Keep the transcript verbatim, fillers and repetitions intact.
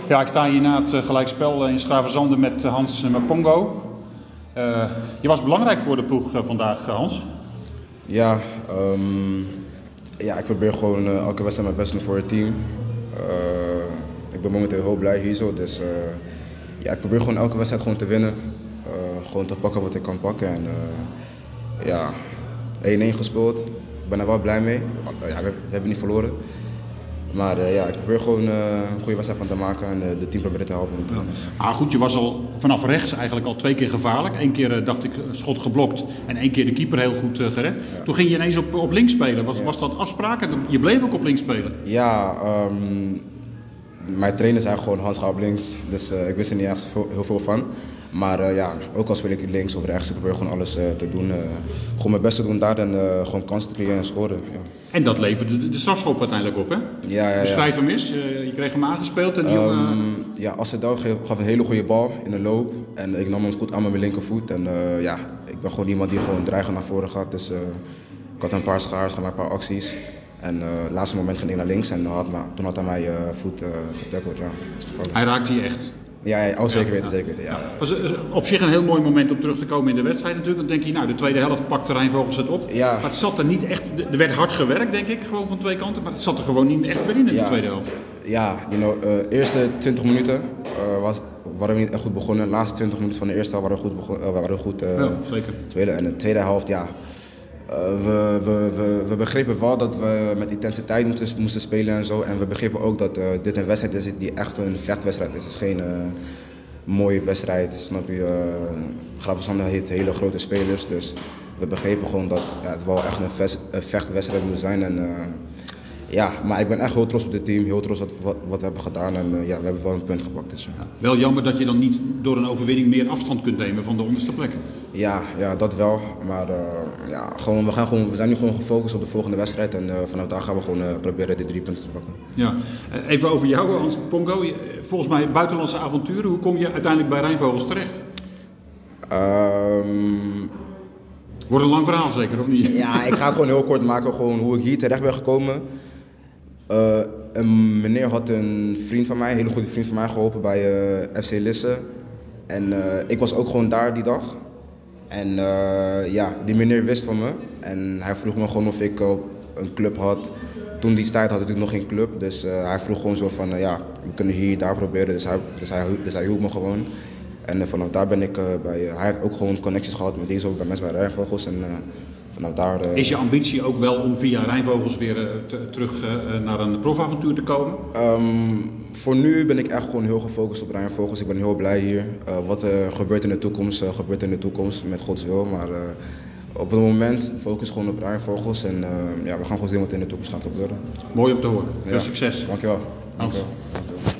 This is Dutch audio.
Ja, ik sta hier na het gelijkspel in Schravenzande met Hans Mpongo. Uh, je was belangrijk voor de ploeg uh, vandaag, Hans. Ja, um, ja, ik probeer gewoon uh, elke wedstrijd mijn best te doen voor het team. Uh, ik ben momenteel heel blij hier zo, dus uh, ja, ik probeer gewoon elke wedstrijd gewoon te winnen. Uh, gewoon te pakken wat ik kan pakken. En uh, ja, één-één gespeeld. Ik ben er wel blij mee. Ja, we, we hebben niet verloren. Maar uh, ja, ik probeer gewoon uh, een goede wedstrijd van te maken en uh, de team proberen te helpen. Ja. Ah, goed, je was al vanaf rechts eigenlijk al twee keer gevaarlijk. Eén keer uh, dacht ik schot geblokt en één keer de keeper heel goed uh, gered. Ja. Toen ging je ineens op, op links spelen. Was, ja. was dat afspraak? Je bleef ook op links spelen. Ja, um, mijn trainer zei gewoon Hans gaat op links. Dus uh, ik wist er niet echt veel, heel veel van. Maar uh, ja, ook al speel ik links of rechts, ik probeer gewoon alles uh, te doen. Uh, gewoon mijn best te doen daar en uh, gewoon kansen te creëren en scoren. Ja. En dat leverde de, de strafschop uiteindelijk op, hè? Ja, ja, ja. Beschrijf hem eens. Uh, je kreeg hem aangespeeld en die um, jongen... Ja, Assedal gaf een hele goede bal in de loop. En ik nam hem goed aan met mijn linkervoet. En uh, ja, ik ben gewoon iemand die gewoon dreigend naar voren gaat. Dus uh, ik had een paar schaars, een paar acties. En uh, het laatste moment ging ik naar links en had, toen had hij mijn uh, voet uh, getackeld. Ja, hij raakte je echt? Ja, ja, oh, zeker weten, ja, zeker weten. Ja. Het was op zich een heel mooi moment om terug te komen in de wedstrijd natuurlijk. Dan denk je, nou, de tweede helft pakt Rijnvogels het op. Ja. Maar het zat er niet echt, er werd hard gewerkt denk ik, gewoon van twee kanten. Maar het zat er gewoon niet echt meer in in ja. de tweede helft. Ja, you know, uh, eerste twintig minuten uh, was, waren we niet echt goed begonnen. De laatste twintig minuten van de eerste helft waren we goed, begon, uh, waren we goed uh, ja, zeker. spelen. En de tweede helft, ja... Uh, we, we, we, we begrepen wel dat we met intensiteit moesten, moesten spelen en zo. En we begrepen ook dat uh, dit een wedstrijd is die echt een vechtwedstrijd is. Het is geen uh, mooie wedstrijd, snap je. Uh, Gravenzande heeft hele grote spelers, dus we begrepen gewoon dat ja, het wel echt een, vest, een vechtwedstrijd moet zijn. En, uh, ja, maar ik ben echt heel trots op dit team, heel trots op wat, wat we hebben gedaan en uh, ja, we hebben wel een punt gepakt. Dus, ja. Wel jammer dat je dan niet door een overwinning meer afstand kunt nemen van de onderste plekken. Ja, ja, dat wel. Maar uh, ja, gewoon, we, gaan gewoon, we zijn nu gewoon gefocust op de volgende wedstrijd en uh, vanaf daar gaan we gewoon uh, proberen die drie punten te pakken. Ja. Even over jou, Hans Mpongo. Volgens mij buitenlandse avonturen. Hoe kom je uiteindelijk bij Rijnvogels terecht? Um, Wordt een lang verhaal zeker, of niet? Ja, ik ga het gewoon heel kort maken, gewoon hoe ik hier terecht ben gekomen. Uh, een meneer had een vriend van mij, een hele goede vriend van mij, geholpen bij uh, F C Lisse. En uh, ik was ook gewoon daar die dag. En uh, ja, die meneer wist van me. En hij vroeg me gewoon of ik uh, een club had. Toen die tijd had ik nog geen club. Dus uh, hij vroeg gewoon zo van, uh, ja, we kunnen hier daar proberen. Dus hij, dus hij, dus hij hielp me gewoon. En uh, vanaf daar ben ik uh, bij, uh, hij heeft ook gewoon connecties gehad met deze ook bij mensen bij Rijnvogels. En uh, vanaf daar... Uh, Is je ambitie ook wel om via Rijnvogels weer uh, te, terug uh, naar een profavontuur te komen? Um, voor nu ben ik echt gewoon heel gefocust op Rijnvogels. Ik ben heel blij hier. Uh, wat er uh, gebeurt in de toekomst, uh, gebeurt in de toekomst met Gods wil. Maar uh, op het moment focus gewoon op Rijnvogels. En uh, ja, we gaan gewoon zien wat in de toekomst gaat gebeuren. Mooi om te horen. Veel ja. succes. Dankjewel. Hans. Dankjewel. Dankjewel.